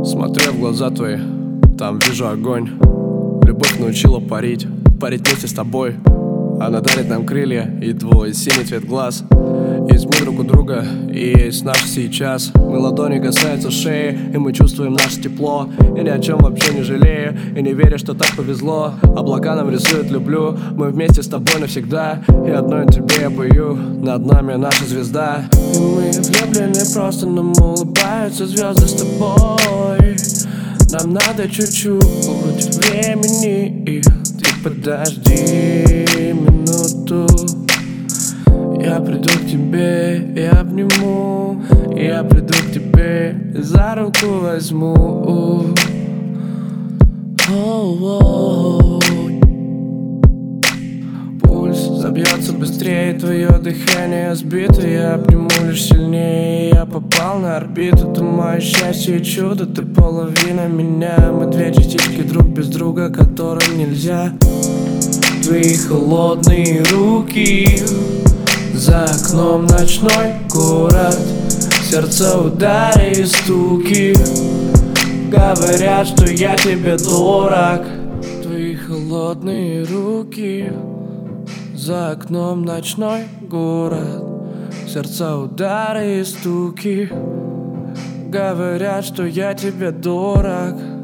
Смотрю в глаза твои, там вижу огонь. Любовь научила парить, парить вместе с тобой. Она дарит нам крылья и твой синий цвет глаз. Есть мы друг у друга и есть наш сейчас. Мы ладони касаются шеи, и мы чувствуем наше тепло. И ни о чем вообще не жалею, и не верю, что так повезло. Облака нам рисуют «люблю», мы вместе с тобой навсегда. И одной тебе я пою, над нами наша звезда. И мы влюблены просто, нам улыбаются звезды с тобой. Нам надо чуть-чуть времени, и ты подожди минуту. Я приду к тебе и обниму, я приду к тебе и за руку возьму. Пульс забьется быстрее, твое дыхание сбито. Я обниму лишь сильнее, я попал на орбиту. Ты мое счастье и чудо, ты половина меня. Мы две частички друг без друга, которым нельзя. Твои холодные руки, за окном ночной город, сердце удары и стуки говорят, что я тебе дорог. Твои холодные руки, за окном ночной город, сердце удары и стуки говорят, что я тебе дорог.